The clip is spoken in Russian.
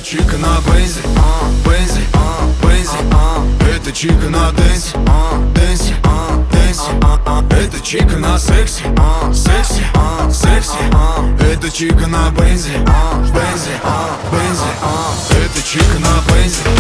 чика на бензе, бензе, бензе. Это чика на дэнсе, дэнсе, дэнсе. Это чика на сексе, сексе, сексе. Это чика на бензе, бензе, бензе. Это чика на бензе.